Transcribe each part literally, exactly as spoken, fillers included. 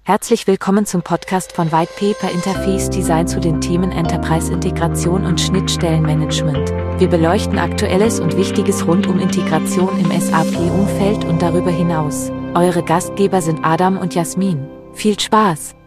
Herzlich willkommen zum Podcast von White Paper Interface Design zu den Themen Enterprise-Integration und Schnittstellenmanagement. Wir beleuchten Aktuelles und Wichtiges rund um Integration im S A P-Umfeld und darüber hinaus. Eure Gastgeber sind Adam und Jasmin. Viel Spaß!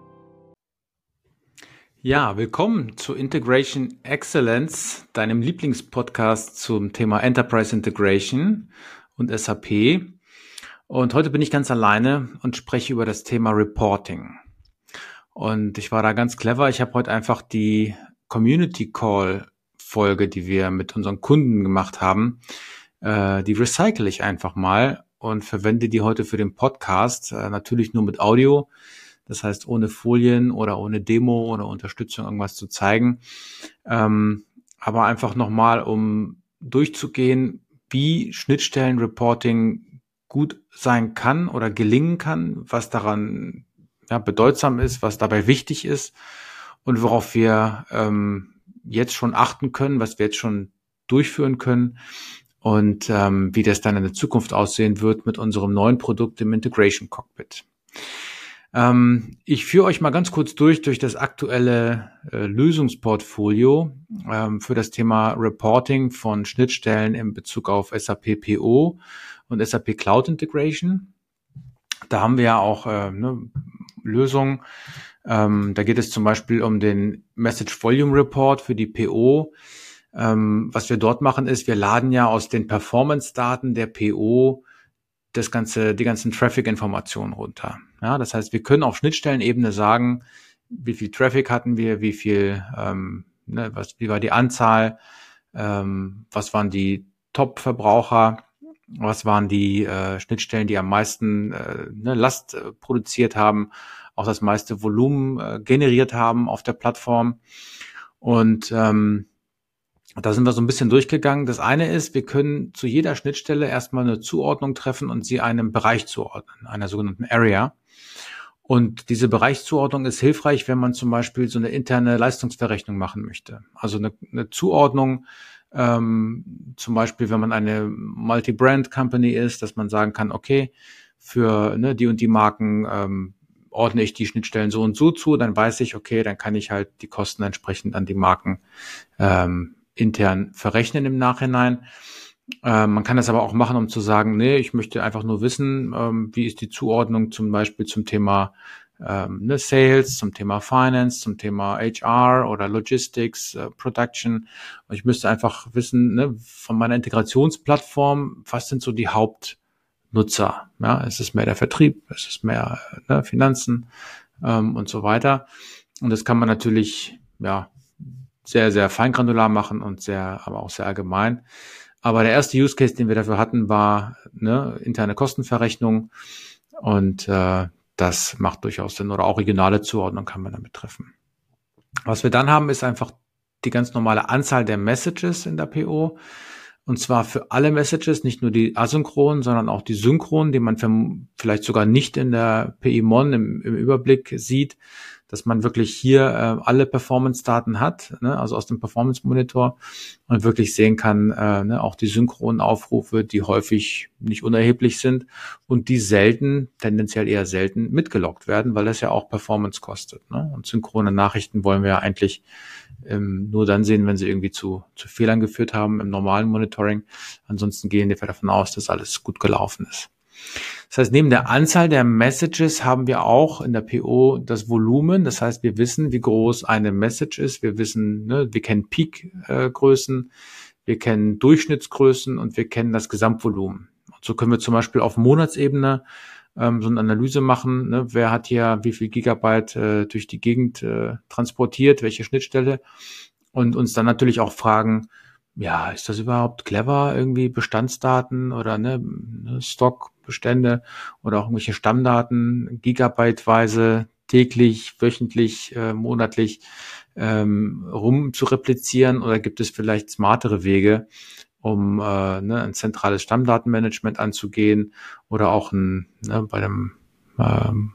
Ja, willkommen zu Integration Excellence, deinem Lieblingspodcast zum Thema Enterprise Integration und S A P. Und heute bin ich ganz alleine und spreche über das Thema Reporting. Und ich war da ganz clever. Ich habe heute einfach die Community Call Folge, die wir mit unseren Kunden gemacht haben, äh, die recycle ich einfach mal und verwende die heute für den Podcast. Äh, natürlich nur mit Audio. Das heißt, ohne Folien oder ohne Demo oder Unterstützung irgendwas zu zeigen. Ähm, aber einfach nochmal, um durchzugehen, wie Schnittstellenreporting gut sein kann oder gelingen kann, was daran ja, bedeutsam ist, was dabei wichtig ist und worauf wir ähm, jetzt schon achten können, was wir jetzt schon durchführen können und ähm, wie das dann in der Zukunft aussehen wird mit unserem neuen Produkt im Integration Cockpit. Ähm, ich führe euch mal ganz kurz durch, durch das aktuelle äh, Lösungsportfolio ähm, für das Thema Reporting von Schnittstellen in Bezug auf S A P P O und S A P Cloud Integration. Da haben wir ja auch äh, eine Lösung. Ähm, da geht es zum Beispiel um den Message Volume Report für die P O. Ähm, was wir dort machen ist, wir laden ja aus den Performance-Daten der P O das ganze, die ganzen Traffic-Informationen runter. Ja, das heißt, wir können auf Schnittstellenebene sagen, wie viel Traffic hatten wir, wie viel, ähm, ne, was, wie war die Anzahl, ähm, was waren die Top-Verbraucher, was waren die äh, Schnittstellen, die am meisten äh, ne, Last äh, produziert haben, auch das meiste Volumen äh, generiert haben auf der Plattform. Und ähm, da sind wir so ein bisschen durchgegangen. Das eine ist, wir können zu jeder Schnittstelle erstmal eine Zuordnung treffen und sie einem Bereich zuordnen, einer sogenannten Area. Und diese Bereichszuordnung ist hilfreich, wenn man zum Beispiel so eine interne Leistungsverrechnung machen möchte. Also eine, eine Zuordnung, ähm, zum Beispiel, wenn man eine Multi-Brand-Company ist, dass man sagen kann, okay, für ne, die und die Marken ähm, ordne ich die Schnittstellen so und so zu, dann weiß ich, okay, dann kann ich halt die Kosten entsprechend an die Marken ähm, intern verrechnen im Nachhinein. Ähm, man kann das aber auch machen, um zu sagen, nee, ich möchte einfach nur wissen, ähm, wie ist die Zuordnung zum Beispiel zum Thema ähm, ne, Sales, zum Thema Finance, zum Thema H R oder Logistics, äh, Production. Und ich müsste einfach wissen, ne, von meiner Integrationsplattform, was sind so die Hauptnutzer? Ja, ist es mehr der Vertrieb? Ist es mehr ne, Finanzen ähm, und so weiter? Und das kann man natürlich, ja, sehr, sehr feingranular machen und sehr, aber auch sehr allgemein. Aber der erste Use Case, den wir dafür hatten, war ne, interne Kostenverrechnung und äh, das macht durchaus Sinn oder auch regionale Zuordnung kann man damit treffen. Was wir dann haben, ist einfach die ganz normale Anzahl der Messages in der P O und zwar für alle Messages, nicht nur die asynchronen, sondern auch die synchronen, die man vielleicht sogar nicht in der P I M O N im, im Überblick sieht, dass man wirklich hier äh, alle Performance-Daten hat, ne, also aus dem Performance-Monitor und wirklich sehen kann, äh, ne, auch die synchronen Aufrufe, die häufig nicht unerheblich sind und die selten, tendenziell eher selten mitgeloggt werden, weil das ja auch Performance kostet. Ne? Und synchrone Nachrichten wollen wir ja eigentlich ähm, nur dann sehen, wenn sie irgendwie zu, zu Fehlern geführt haben im normalen Monitoring. Ansonsten gehen wir davon aus, dass alles gut gelaufen ist. Das heißt, neben der Anzahl der Messages haben wir auch in der P O das Volumen. Das heißt, wir wissen, wie groß eine Message ist. Wir wissen, ne, wir kennen Peak-Größen, wir kennen Durchschnittsgrößen und wir kennen das Gesamtvolumen. Und so können wir zum Beispiel auf Monatsebene ähm, so eine Analyse machen. Ne, wer hat hier wie viel Gigabyte äh, durch die Gegend äh, transportiert, welche Schnittstelle? Und uns dann natürlich auch fragen, ja, ist das überhaupt clever, irgendwie Bestandsdaten oder ne, Stockbestände oder auch irgendwelche Stammdaten gigabyteweise täglich, wöchentlich, äh, monatlich ähm, rum zu replizieren oder gibt es vielleicht smartere Wege, um äh, ne, ein zentrales Stammdatenmanagement anzugehen oder auch ein ne, bei dem ähm,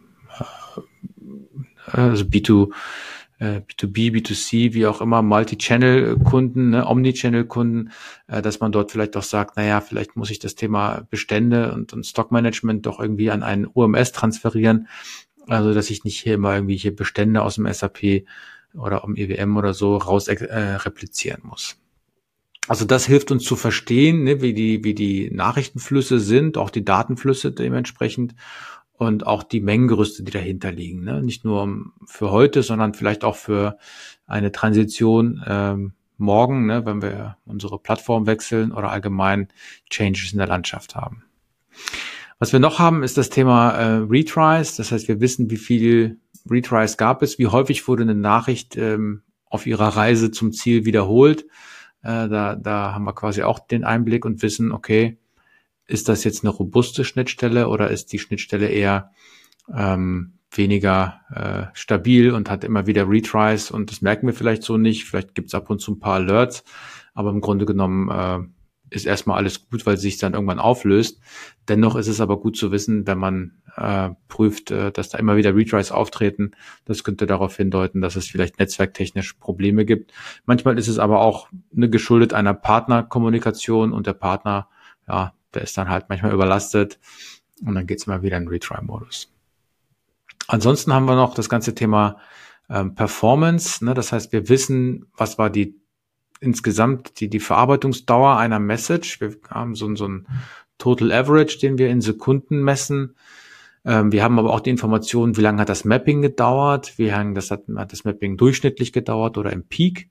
also B zwei B zwei B, B zwei C, wie auch immer, Multi-Channel-Kunden, ne, Omni-Channel-Kunden, äh, dass man dort vielleicht auch sagt, naja, vielleicht muss ich das Thema Bestände und, und Stockmanagement doch irgendwie an einen O M S transferieren, Also, dass ich nicht hier immer irgendwelche Bestände aus dem S A P oder am E W M oder so raus äh, replizieren muss. Also das hilft uns zu verstehen, ne, wie die, wie die Nachrichtenflüsse sind, auch die Datenflüsse dementsprechend und auch die Mengengerüste, die dahinter liegen. Ne? Nicht nur für heute, sondern vielleicht auch für eine Transition ähm, morgen, ne, wenn wir unsere Plattform wechseln oder allgemein Changes in der Landschaft haben. Was wir noch haben, ist das Thema äh, Retries. Das heißt, wir wissen, wie viel Retries gab es, wie häufig wurde eine Nachricht ähm, auf ihrer Reise zum Ziel wiederholt. Äh, da, da haben wir quasi auch den Einblick und wissen, okay, ist das jetzt eine robuste Schnittstelle oder ist die Schnittstelle eher ähm, weniger äh, stabil und hat immer wieder Retries und das merken wir vielleicht so nicht. Vielleicht gibt es ab und zu ein paar Alerts, aber im Grunde genommen äh, ist erstmal alles gut, weil es sich dann irgendwann auflöst. Dennoch ist es aber gut zu wissen, wenn man äh, prüft, äh, dass da immer wieder Retries auftreten. Das könnte darauf hindeuten, dass es vielleicht netzwerktechnisch Probleme gibt. Manchmal ist es aber auch eine geschuldet einer Partnerkommunikation und der Partner, ja, der ist dann halt manchmal überlastet und dann geht es immer wieder in Retry-Modus. Ansonsten haben wir noch das ganze Thema ähm, Performance. Ne? Das heißt, wir wissen, was war die insgesamt die, die Verarbeitungsdauer einer Message. Wir haben so, so ein Total Average, den wir in Sekunden messen. Ähm, wir haben aber auch die Information, wie lange hat das Mapping gedauert, wie lange das hat, hat das Mapping durchschnittlich gedauert oder im Peak.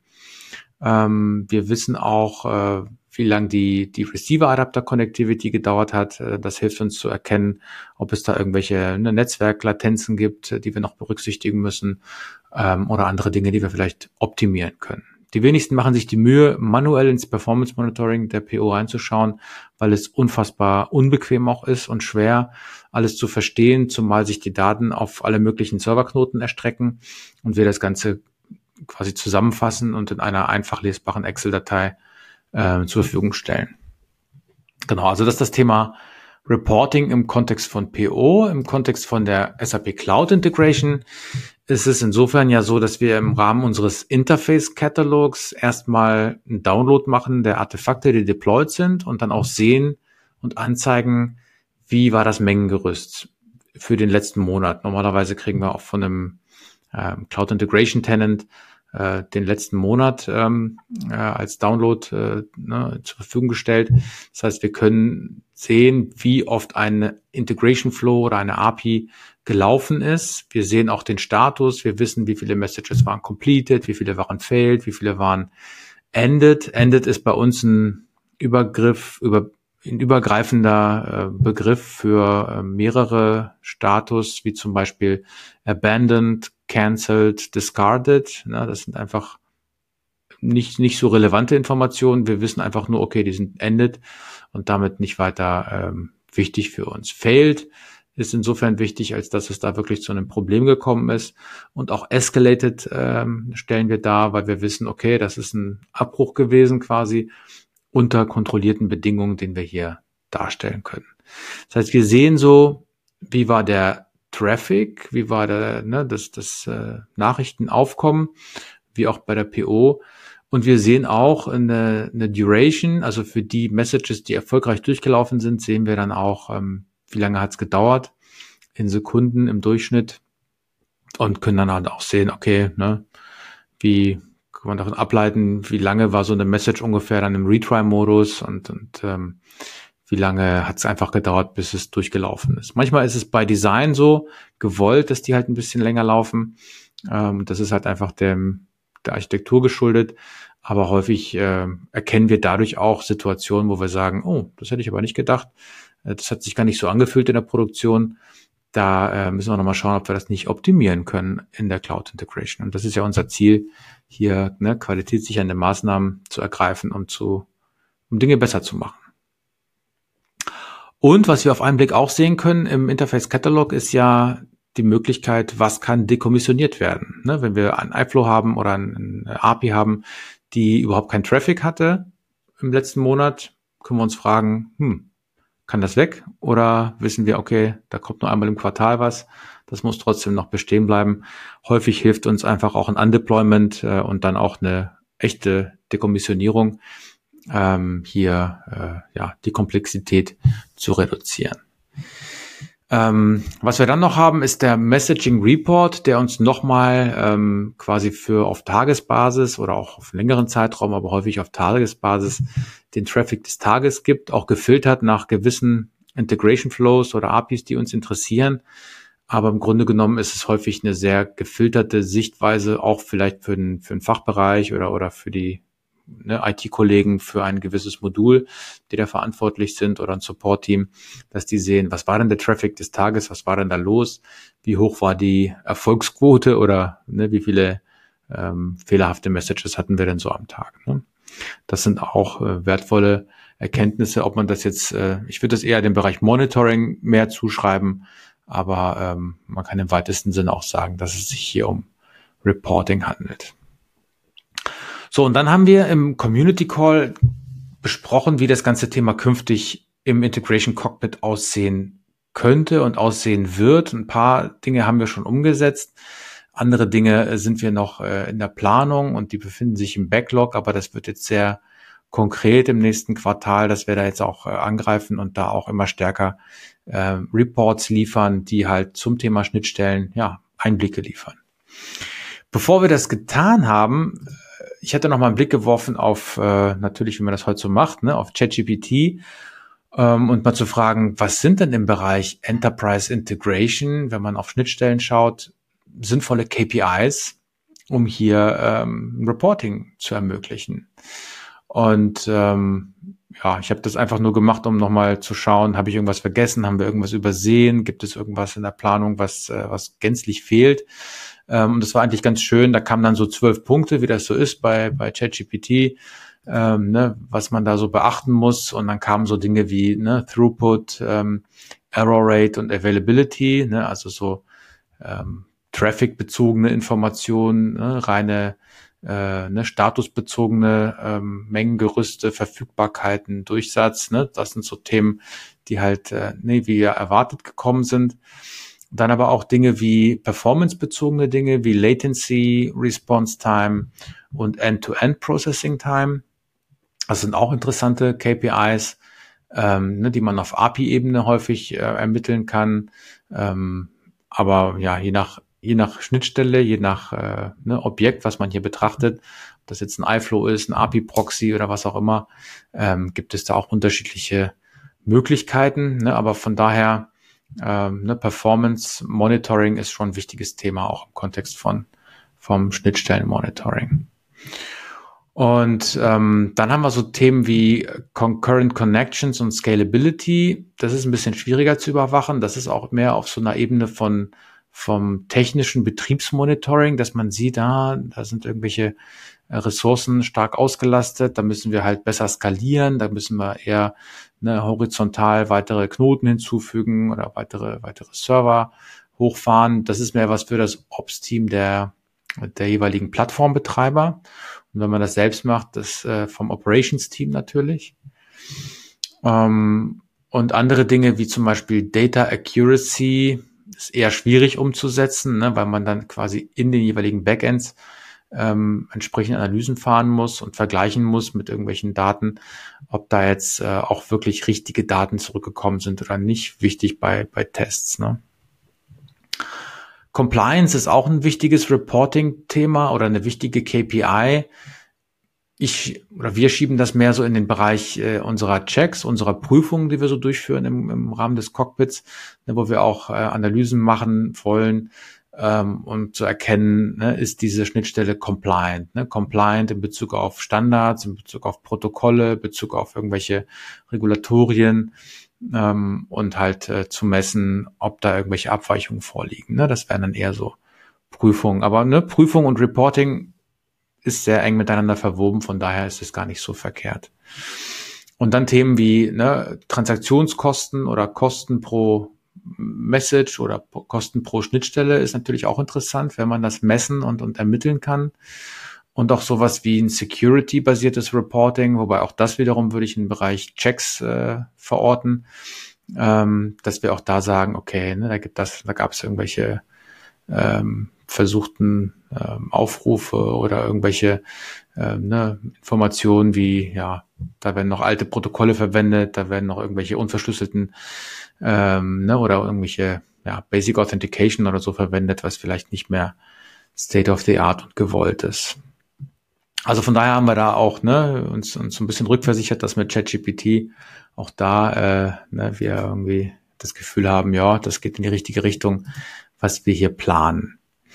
Ähm, wir wissen auch, äh, wie lange die, die Receiver-Adapter-Connectivity gedauert hat. Äh, das hilft uns zu erkennen, ob es da irgendwelche ne, Netzwerklatenzen gibt, die wir noch berücksichtigen müssen, ähm, oder andere Dinge, die wir vielleicht optimieren können. Die wenigsten machen sich die Mühe, manuell ins Performance Monitoring der P O reinzuschauen, weil es unfassbar unbequem auch ist und schwer, alles zu verstehen, zumal sich die Daten auf alle möglichen Serverknoten erstrecken und wir das Ganze quasi zusammenfassen und in einer einfach lesbaren Excel-Datei äh, zur Verfügung stellen. Genau, also das ist das Thema Reporting im Kontext von P O, im Kontext von der S A P Cloud Integration. Es ist insofern ja so, dass wir im Rahmen unseres Interface-Katalogs erstmal einen Download machen der Artefakte, die deployed sind und dann auch sehen und anzeigen, wie war das Mengengerüst für den letzten Monat. Normalerweise kriegen wir auch von einem ähm, Cloud Integration Tenant äh, den letzten Monat ähm, äh, als Download äh, ne, zur Verfügung gestellt. Das heißt, wir können sehen, wie oft eine Integration Flow oder eine A P I gelaufen ist. Wir sehen auch den Status. Wir wissen, wie viele Messages waren completed, wie viele waren failed, wie viele waren ended. Ended ist bei uns ein Übergriff, über, ein übergreifender äh, Begriff für äh, mehrere Status, wie zum Beispiel abandoned, cancelled, discarded. Na, das sind einfach nicht, nicht so relevante Informationen. Wir wissen einfach nur, okay, die sind ended und damit nicht weiter ähm, wichtig für uns. Failed ist insofern wichtig, als dass es da wirklich zu einem Problem gekommen ist. Und auch escalated ähm, stellen wir dar, weil wir wissen, okay, das ist ein Abbruch gewesen quasi unter kontrollierten Bedingungen, den wir hier darstellen können. Das heißt, wir sehen so, wie war der Traffic, wie war der, ne, das, das äh, Nachrichtenaufkommen, wie auch bei der P O. Und wir sehen auch eine, eine Duration, also für die Messages, die erfolgreich durchgelaufen sind, sehen wir dann auch, ähm, wie lange hat es gedauert, in Sekunden im Durchschnitt und können dann halt auch sehen, okay, ne, wie kann man davon ableiten, wie lange war so eine Message ungefähr dann im Retry-Modus und, und ähm, wie lange hat es einfach gedauert, bis es durchgelaufen ist. Manchmal ist es bei Design so gewollt, dass die halt ein bisschen länger laufen. Ähm, das ist halt einfach dem, der Architektur geschuldet. Aber häufig äh, erkennen wir dadurch auch Situationen, wo wir sagen, oh, das hätte ich aber nicht gedacht. Das hat sich gar nicht so angefühlt in der Produktion. Da äh, müssen wir nochmal schauen, ob wir das nicht optimieren können in der Cloud Integration. Und das ist ja unser Ziel, hier ne, qualitätssichernde Maßnahmen zu ergreifen, um, zu, um Dinge besser zu machen. Und was wir auf einen Blick auch sehen können im Interface Catalog ist ja die Möglichkeit, was kann dekommissioniert werden. Ne, wenn wir ein iFlow haben oder eine A P I haben, die überhaupt keinen Traffic hatte im letzten Monat, können wir uns fragen, hm, kann das weg? Oder wissen wir, okay, da kommt nur einmal im Quartal was, das muss trotzdem noch bestehen bleiben. Häufig hilft uns einfach auch ein Undeployment äh, und dann auch eine echte Dekommissionierung, ähm, hier äh, ja die Komplexität zu reduzieren. Ähm, was wir dann noch haben, ist der Messaging Report, der uns nochmal ähm, quasi für auf Tagesbasis oder auch auf längeren Zeitraum, aber häufig auf Tagesbasis den Traffic des Tages gibt, auch gefiltert nach gewissen Integration Flows oder A P Is, die uns interessieren. Aber im Grunde genommen ist es häufig eine sehr gefilterte Sichtweise, auch vielleicht für den, für den Fachbereich oder, oder für die ne, I T-Kollegen für ein gewisses Modul, die da verantwortlich sind oder ein Support-Team, dass die sehen, was war denn der Traffic des Tages, was war denn da los, wie hoch war die Erfolgsquote oder ne, wie viele ähm, fehlerhafte Messages hatten wir denn so am Tag. Ne? Das sind auch äh, wertvolle Erkenntnisse, ob man das jetzt, äh, ich würde das eher dem Bereich Monitoring mehr zuschreiben, aber ähm, man kann im weitesten Sinne auch sagen, dass es sich hier um Reporting handelt. So, und dann haben wir im Community Call besprochen, wie das ganze Thema künftig im Integration Cockpit aussehen könnte und aussehen wird. Ein paar Dinge haben wir schon umgesetzt. Andere Dinge sind wir noch äh, in der Planung und die befinden sich im Backlog, aber das wird jetzt sehr konkret im nächsten Quartal, dass wir da jetzt auch äh, angreifen und da auch immer stärker äh, Reports liefern, die halt zum Thema Schnittstellen ja Einblicke liefern. Bevor wir das getan haben, ich hatte noch mal einen Blick geworfen auf, äh, natürlich, wie man das heute so macht, ne, auf ChatGPT ähm, und mal zu fragen, was sind denn im Bereich Enterprise Integration, wenn man auf Schnittstellen schaut, sinnvolle K P Is, um hier ähm, Reporting zu ermöglichen. Und ähm, ja, ich habe das einfach nur gemacht, um nochmal zu schauen, habe ich irgendwas vergessen, haben wir irgendwas übersehen, gibt es irgendwas in der Planung, was äh, was gänzlich fehlt. Ähm, und das war eigentlich ganz schön, da kamen dann so zwölf Punkte, wie das so ist bei bei ChatGPT, ähm, ne, was man da so beachten muss. Und dann kamen so Dinge wie ne, Throughput, ähm, Error Rate und Availability, ne, also so ähm, Traffic-bezogene Informationen, ne, reine äh, ne, statusbezogene ähm, Mengengerüste, Verfügbarkeiten, Durchsatz, ne, das sind so Themen, die halt äh, ne, wie erwartet gekommen sind. Dann aber auch Dinge wie performance-bezogene Dinge wie Latency, Response Time und End-to-End Processing Time. Das sind auch interessante K P Is, ähm, ne, die man auf A P I-Ebene häufig äh, ermitteln kann. Ähm, aber ja, je nach je nach Schnittstelle, je nach äh, ne, Objekt, was man hier betrachtet, ob das jetzt ein iFlow ist, ein A P I-Proxy oder was auch immer, ähm, gibt es da auch unterschiedliche Möglichkeiten. Ne? Aber von daher, ähm, ne, Performance Monitoring ist schon ein wichtiges Thema, auch im Kontext von vom Schnittstellen-Monitoring. Und ähm, dann haben wir so Themen wie Concurrent Connections und Scalability. Das ist ein bisschen schwieriger zu überwachen. Das ist auch mehr auf so einer Ebene von vom technischen Betriebsmonitoring, dass man sieht, ah, da sind irgendwelche Ressourcen stark ausgelastet, da müssen wir halt besser skalieren, da müssen wir eher ne, horizontal weitere Knoten hinzufügen oder weitere weitere Server hochfahren. Das ist mehr was für das Ops-Team der der jeweiligen Plattformbetreiber. Und wenn man das selbst macht, das äh, vom Operations-Team natürlich. Ähm, und andere Dinge wie zum Beispiel Data Accuracy ist eher schwierig umzusetzen, ne, weil man dann quasi in den jeweiligen Backends ähm, entsprechende Analysen fahren muss und vergleichen muss mit irgendwelchen Daten, ob da jetzt äh, auch wirklich richtige Daten zurückgekommen sind oder nicht. Wichtig bei bei Tests. Ne? Compliance ist auch ein wichtiges Reporting-Thema oder eine wichtige K P I. Ich oder wir schieben das mehr so in den Bereich äh, unserer Checks, unserer Prüfungen, die wir so durchführen im, im Rahmen des Cockpits, ne, wo wir auch äh, Analysen machen wollen, ähm, um zu erkennen, ne, ist diese Schnittstelle compliant, ne, compliant in Bezug auf Standards, in Bezug auf Protokolle, in Bezug auf irgendwelche Regulatorien. Ähm, und halt äh, zu messen, ob da irgendwelche Abweichungen vorliegen. Ne? Das wären dann eher so Prüfungen. Aber ne, Prüfung und Reporting ist sehr eng miteinander verwoben, von daher ist es gar nicht so verkehrt. Und dann Themen wie ne, Transaktionskosten oder Kosten pro Message oder Kosten pro Schnittstelle ist natürlich auch interessant, wenn man das messen und, und ermitteln kann. Und auch sowas wie ein Security-basiertes Reporting, wobei auch das wiederum würde ich in den Bereich Checks äh, verorten, ähm, dass wir auch da sagen, okay, ne, da gibt das, da gab es irgendwelche ähm, versuchten ähm, Aufrufe oder irgendwelche äh, ne, Informationen wie, ja, da werden noch alte Protokolle verwendet, da werden noch irgendwelche unverschlüsselten ähm, ne, oder irgendwelche ja, Basic Authentication oder so verwendet, was vielleicht nicht mehr State of the Art und gewollt ist. Also von daher haben wir da auch ne, uns, uns so ein bisschen rückversichert, dass mit ChatGPT auch da äh, ne, wir irgendwie das Gefühl haben, ja, das geht in die richtige Richtung, was wir hier planen.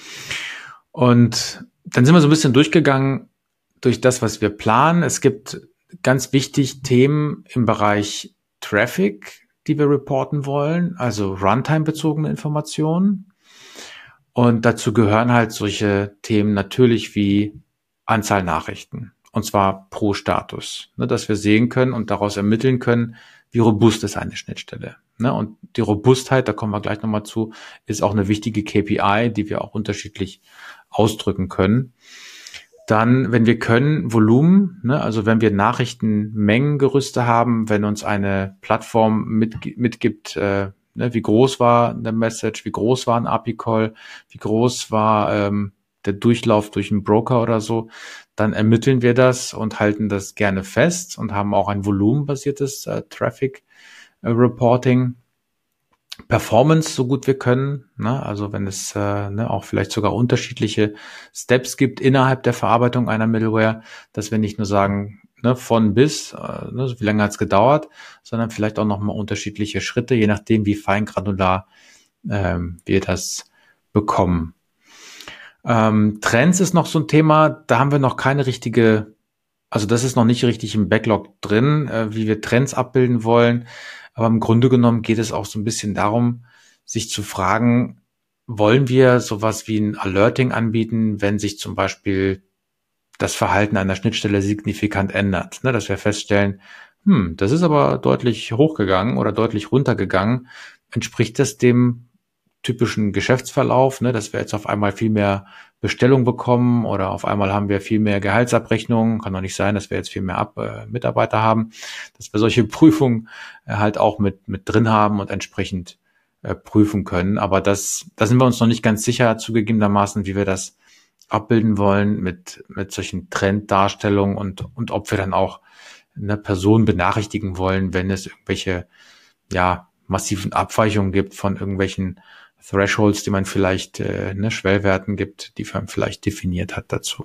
Und dann sind wir so ein bisschen durchgegangen durch das, was wir planen. Es gibt ganz wichtig Themen im Bereich Traffic, die wir reporten wollen, also Runtime-bezogene Informationen. Und dazu gehören halt solche Themen natürlich wie Anzahl Nachrichten, und zwar pro Status, ne, dass wir sehen können und daraus ermitteln können, wie robust ist eine Schnittstelle. Ne? Und die Robustheit, da kommen wir gleich nochmal zu, ist auch eine wichtige K P I, die wir auch unterschiedlich ausdrücken können. Dann, wenn wir können, Volumen, ne, also wenn wir Nachrichtenmengengerüste haben, wenn uns eine Plattform mit, mitgibt, äh, ne, wie groß war der Message, wie groß war ein A P I-Call, wie groß war ähm, der Durchlauf durch einen Broker oder so, dann ermitteln wir das und halten das gerne fest und haben auch ein volumenbasiertes äh, Traffic äh, Reporting. Performance so gut wir können, ne? Also wenn es äh, ne, auch vielleicht sogar unterschiedliche Steps gibt innerhalb der Verarbeitung einer Middleware, dass wir nicht nur sagen, ne, von bis, äh, ne, wie lange hat es gedauert, sondern vielleicht auch nochmal unterschiedliche Schritte, je nachdem wie feingranular ähm, wir das bekommen. Ähm, Trends ist noch so ein Thema, da haben wir noch keine richtige, also das ist noch nicht richtig im Backlog drin, äh, wie wir Trends abbilden wollen. Aber im Grunde genommen geht es auch so ein bisschen darum, sich zu fragen, wollen wir sowas wie ein Alerting anbieten, wenn sich zum Beispiel das Verhalten einer Schnittstelle signifikant ändert, ne, dass wir feststellen, hm, das ist aber deutlich hochgegangen oder deutlich runtergegangen. Entspricht das dem typischen Geschäftsverlauf, ne, dass wir jetzt auf einmal viel mehr Bestellung bekommen oder auf einmal haben wir viel mehr Gehaltsabrechnungen. Kann doch nicht sein, dass wir jetzt viel mehr Ab äh, Mitarbeiter haben, dass wir solche Prüfungen äh, halt auch mit mit drin haben und entsprechend äh, prüfen können. Aber das, da sind wir uns noch nicht ganz sicher zugegebenermaßen, wie wir das abbilden wollen mit mit solchen Trenddarstellungen und und ob wir dann auch eine Person benachrichtigen wollen, wenn es irgendwelche ja massiven Abweichungen gibt von irgendwelchen Thresholds, die man vielleicht, äh, ne, Schwellwerten gibt, die man vielleicht definiert hat dazu.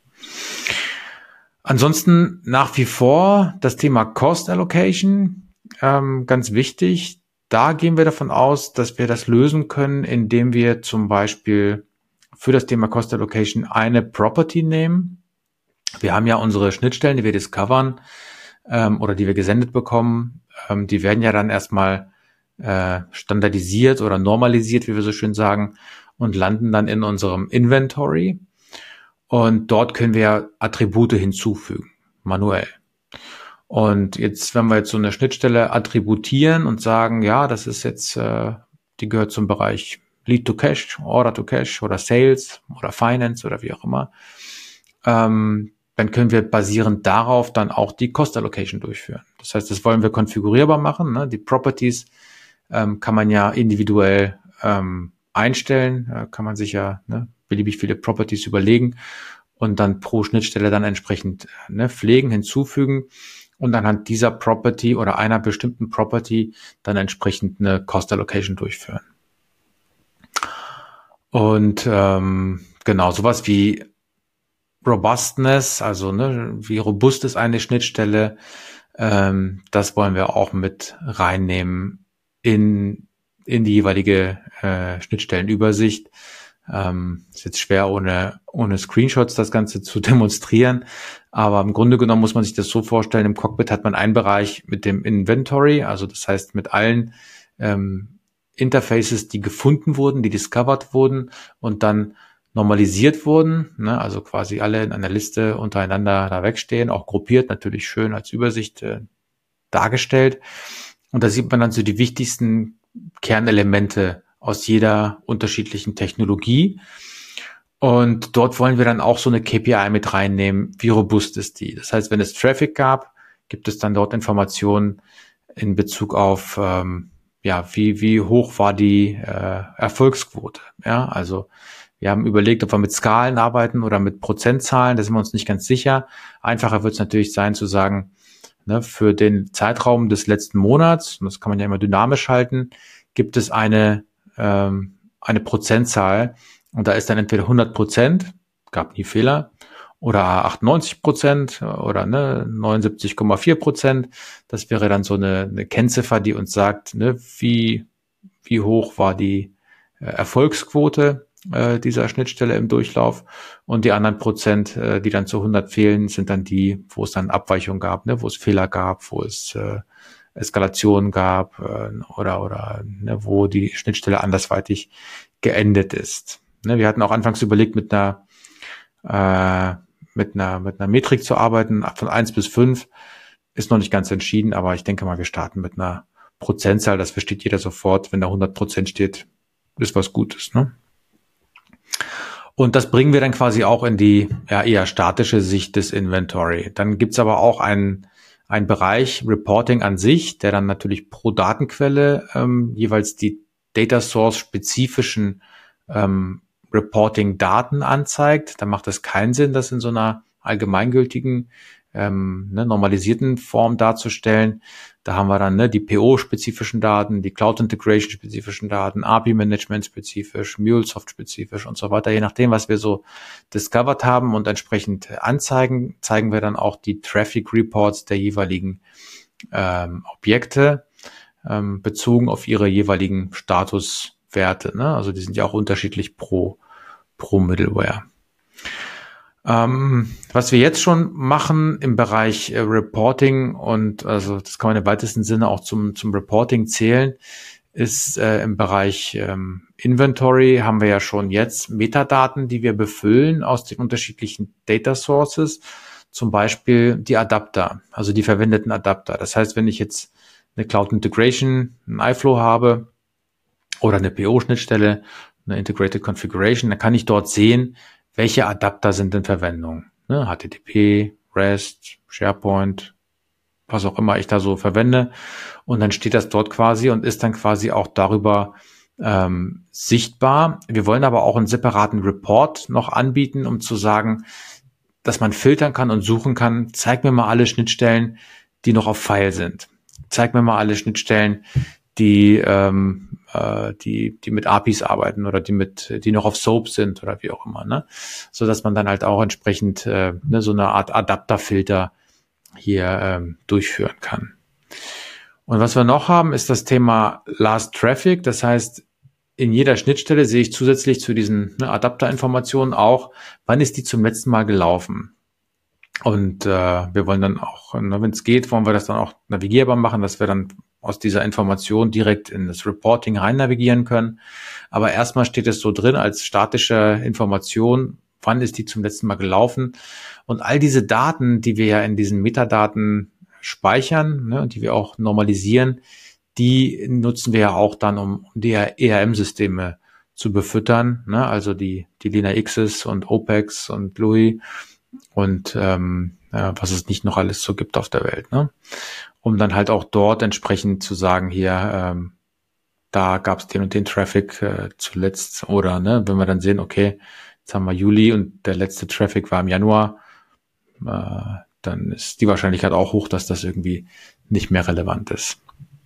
Ansonsten nach wie vor das Thema Cost Allocation, ähm, ganz wichtig. Da gehen wir davon aus, dass wir das lösen können, indem wir zum Beispiel für das Thema Cost Allocation eine Property nehmen. Wir haben ja unsere Schnittstellen, die wir discovern ähm, oder die wir gesendet bekommen. Ähm, die werden ja dann erstmal äh, standardisiert oder normalisiert, wie wir so schön sagen, und landen dann in unserem Inventory. Und dort können wir Attribute hinzufügen, manuell. Und jetzt, wenn wir jetzt so eine Schnittstelle attributieren und sagen, ja, das ist jetzt, äh, die gehört zum Bereich Lead to Cash, Order to Cash oder Sales oder Finance oder wie auch immer, ähm, dann können wir basierend darauf dann auch die Cost Allocation durchführen. Das heißt, das wollen wir konfigurierbar machen. Ne? Die Properties ähm, kann man ja individuell ähm, einstellen, äh, kann man sich ja ne, beliebig viele Properties überlegen und dann pro Schnittstelle dann entsprechend ne, pflegen, hinzufügen und anhand dieser Property oder einer bestimmten Property dann entsprechend eine Cost Allocation durchführen. Und ähm, genau, sowas wie Robustness, also ne, wie robust ist eine Schnittstelle, ähm, das wollen wir auch mit reinnehmen in in die jeweilige äh, Schnittstellenübersicht. Ähm, ist jetzt schwer ohne ohne Screenshots das Ganze zu demonstrieren, aber im Grunde genommen muss man sich das so vorstellen: Im Cockpit hat man einen Bereich mit dem Inventory, also das heißt mit allen ähm, Interfaces, die gefunden wurden, die discovered wurden und dann normalisiert wurden, ne, also quasi alle in einer Liste untereinander da wegstehen, auch gruppiert, natürlich schön als Übersicht äh, dargestellt. Und da sieht man dann so die wichtigsten Kernelemente aus jeder unterschiedlichen Technologie. Und dort wollen wir dann auch so eine K P I mit reinnehmen, wie robust ist die. Das heißt, wenn es Traffic gab, gibt es dann dort Informationen in Bezug auf, ähm, ja, wie wie hoch war die äh, Erfolgsquote. Ja, also Wir haben überlegt, ob wir mit Skalen arbeiten oder mit Prozentzahlen. Da sind wir uns nicht ganz sicher. Einfacher wird es natürlich sein zu sagen, ne, für den Zeitraum des letzten Monats, und das kann man ja immer dynamisch halten, gibt es eine, ähm, eine Prozentzahl. Und da ist dann entweder hundert Prozent, gab nie Fehler, oder achtundneunzig Prozent oder ne, neunundsiebzig Komma vier Prozent. Das wäre dann so eine, eine Kennziffer, die uns sagt, ne, wie, wie hoch war die äh, Erfolgsquote äh, dieser Schnittstelle im Durchlauf. Und die anderen Prozent, äh, die dann zu hundert fehlen, sind dann die, wo es dann Abweichungen gab, ne, wo es Fehler gab, wo es äh, Eskalationen gab äh, oder, oder ne, wo die Schnittstelle andersweitig geendet ist. Ne, wir hatten auch anfangs überlegt, mit einer äh, mit einer mit einer Metrik zu arbeiten, von eins bis fünf, ist noch nicht ganz entschieden, aber ich denke mal, wir starten mit einer Prozentzahl, das versteht jeder sofort, wenn da hundert Prozent steht, ist was Gutes, ne? Und das bringen wir dann quasi auch in die ja, eher statische Sicht des Inventory. Dann gibt's aber auch einen, einen Bereich Reporting an sich, der dann natürlich pro Datenquelle ähm, jeweils die Data Source spezifischen ähm, Reporting-Daten anzeigt. Da macht es keinen Sinn, das in so einer allgemeingültigen, ähm, ne, normalisierten Form darzustellen. Da haben wir dann ne, die P O-spezifischen Daten, die Cloud-Integration-spezifischen Daten, A P I-Management-spezifisch, MuleSoft-spezifisch und so weiter. Je nachdem, was wir so discovered haben und entsprechend anzeigen, zeigen wir dann auch die Traffic-Reports der jeweiligen ähm, Objekte ähm, bezogen auf ihre jeweiligen Statuswerte. Ne? Also die sind ja auch unterschiedlich pro, pro Middleware. Ähm, was wir jetzt schon machen im Bereich äh, Reporting, und also das kann man im weitesten Sinne auch zum, zum Reporting zählen, ist äh, im Bereich ähm, Inventory haben wir ja schon jetzt Metadaten, die wir befüllen aus den unterschiedlichen Data Sources, zum Beispiel die Adapter, also die verwendeten Adapter. Das heißt, wenn ich jetzt eine Cloud Integration, ein iFlow habe oder eine P O-Schnittstelle, eine Integrated Configuration, dann kann ich dort sehen, welche Adapter sind in Verwendung. Ne? H T T P, REST, SharePoint, was auch immer ich da so verwende. Und dann steht das dort quasi und ist dann quasi auch darüber ähm, sichtbar. Wir wollen aber auch einen separaten Report noch anbieten, um zu sagen, dass man filtern kann und suchen kann, zeig mir mal alle Schnittstellen, die noch auf File sind. Zeig mir mal alle Schnittstellen, die ähm, äh, die die mit A P Is arbeiten oder die mit die noch auf SOAP sind oder wie auch immer, ne, so dass man dann halt auch entsprechend äh, ne, so eine Art Adapterfilter hier ähm, durchführen kann. Und was wir noch haben, ist das Thema Last Traffic. Das heißt, in jeder Schnittstelle sehe ich zusätzlich zu diesen ne, Adapterinformationen auch, wann ist die zum letzten Mal gelaufen. Und äh, wir wollen dann auch, ne, wenn es geht, wollen wir das dann auch navigierbar machen, dass wir dann aus dieser Information direkt in das Reporting rein navigieren können. Aber erstmal steht es so drin als statische Information, wann ist die zum letzten Mal gelaufen. Und all diese Daten, die wir ja in diesen Metadaten speichern, ne, und die wir auch normalisieren, die nutzen wir ja auch dann, um die E R M-Systeme zu befüttern. Ne, also die, die LeanIXes und OPEX und Louis und ähm, ja, was es nicht noch alles so gibt auf der Welt, ne? Um dann halt auch dort entsprechend zu sagen, hier, ähm, da gab es den und den Traffic äh, zuletzt, oder ne, wenn wir dann sehen, okay, jetzt haben wir Juli und der letzte Traffic war im Januar, äh, dann ist die Wahrscheinlichkeit auch hoch, dass das irgendwie nicht mehr relevant ist.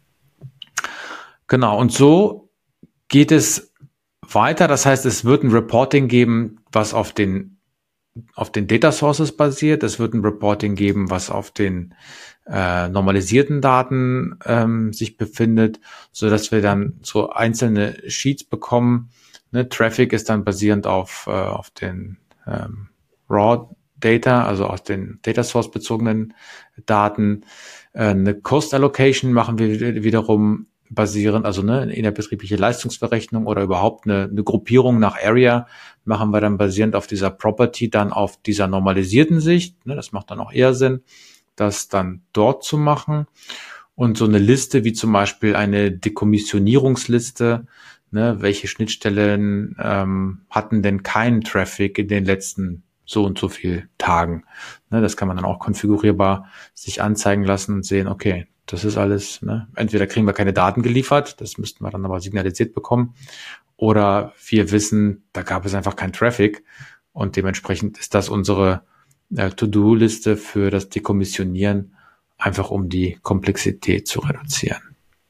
Genau, und so geht es weiter. Das heißt, es wird ein Reporting geben, was auf den auf den Data Sources basiert. Es wird ein Reporting geben, was auf den äh, normalisierten Daten ähm, sich befindet, so dass wir dann so einzelne Sheets bekommen. Ne? Traffic ist dann basierend auf äh, auf den ähm, Raw Data, also aus den Data Source bezogenen Daten. Äh, eine Cost Allocation machen wir wiederum basierend, also ne, eine innerbetriebliche Leistungsberechnung oder überhaupt eine, eine Gruppierung nach Area machen wir dann basierend auf dieser Property, dann auf dieser normalisierten Sicht. Ne, das macht dann auch eher Sinn, das dann dort zu machen. Und so eine Liste wie zum Beispiel eine Dekommissionierungsliste, ne, welche Schnittstellen ähm, hatten denn keinen Traffic in den letzten so und so viel Tagen. Ne, das kann man dann auch konfigurierbar sich anzeigen lassen und sehen, okay, das ist alles, ne, entweder kriegen wir keine Daten geliefert, das müssten wir dann aber signalisiert bekommen, oder wir wissen, da gab es einfach keinen Traffic und dementsprechend ist das unsere äh, To-Do-Liste für das Dekommissionieren, einfach um die Komplexität zu reduzieren.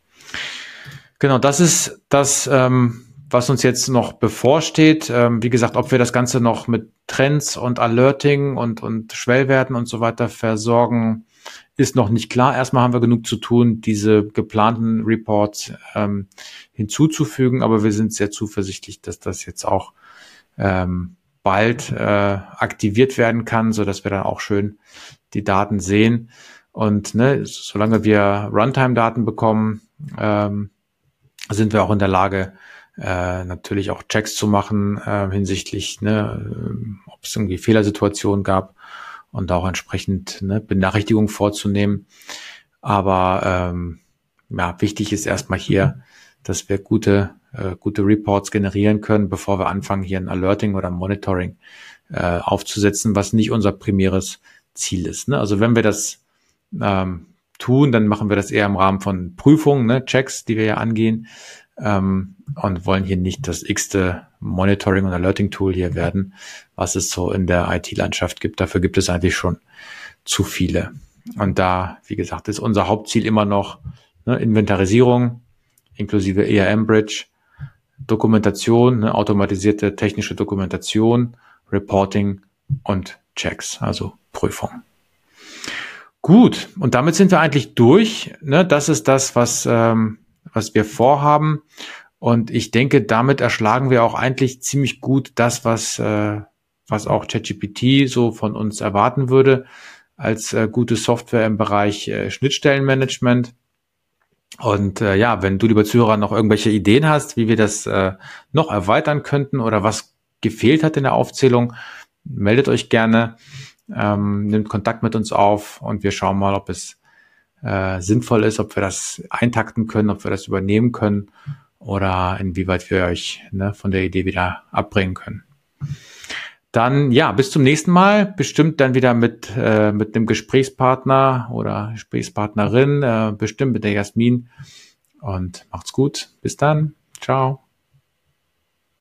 Genau, das ist das, ähm, was uns jetzt noch bevorsteht. Ähm, wie gesagt, ob wir das Ganze noch mit Trends und Alerting und, und Schwellwerten und so weiter versorgen, ist noch nicht klar. Erstmal haben wir genug zu tun, diese geplanten Reports ähm, hinzuzufügen, aber wir sind sehr zuversichtlich, dass das jetzt auch ähm, bald äh, aktiviert werden kann, so dass wir dann auch schön die Daten sehen. Und ne, solange wir Runtime-Daten bekommen, ähm, sind wir auch in der Lage, äh, natürlich auch Checks zu machen äh, hinsichtlich, ne, äh, ob es irgendwie Fehlersituationen gab und auch entsprechend ne, Benachrichtigungen vorzunehmen. Aber ähm, ja, wichtig ist erstmal hier, dass wir gute äh, gute Reports generieren können, bevor wir anfangen, hier ein Alerting oder Monitoring äh, aufzusetzen, was nicht unser primäres Ziel ist. Ne? Also wenn wir das ähm, tun, dann machen wir das eher im Rahmen von Prüfungen, ne, Checks, die wir ja angehen, ähm, und wollen hier nicht das x-te Monitoring- und Alerting-Tool hier werden, was es so in der I T-Landschaft gibt. Dafür gibt es eigentlich schon zu viele. Und da, wie gesagt, ist unser Hauptziel immer noch ne, Inventarisierung, inklusive E R M-Bridge, Dokumentation, ne, automatisierte technische Dokumentation, Reporting und Checks, also Prüfung. Gut, und damit sind wir eigentlich durch. Ne? Das ist das, was, ähm, was wir vorhaben. Und ich denke, damit erschlagen wir auch eigentlich ziemlich gut das, was, äh, was auch ChatGPT so von uns erwarten würde, als äh, gute Software im Bereich äh, Schnittstellenmanagement. Und äh, ja, wenn du, lieber Zuhörer, noch irgendwelche Ideen hast, wie wir das äh, noch erweitern könnten oder was gefehlt hat in der Aufzählung, meldet euch gerne. Ähm, nimmt Kontakt mit uns auf und wir schauen mal, ob es äh, sinnvoll ist, ob wir das eintakten können, ob wir das übernehmen können oder inwieweit wir euch ne, von der Idee wieder abbringen können. Dann, ja, bis zum nächsten Mal. Bestimmt dann wieder mit äh, mit einem Gesprächspartner oder Gesprächspartnerin, äh, bestimmt mit der Jasmin. Und macht's gut. Bis dann. Ciao.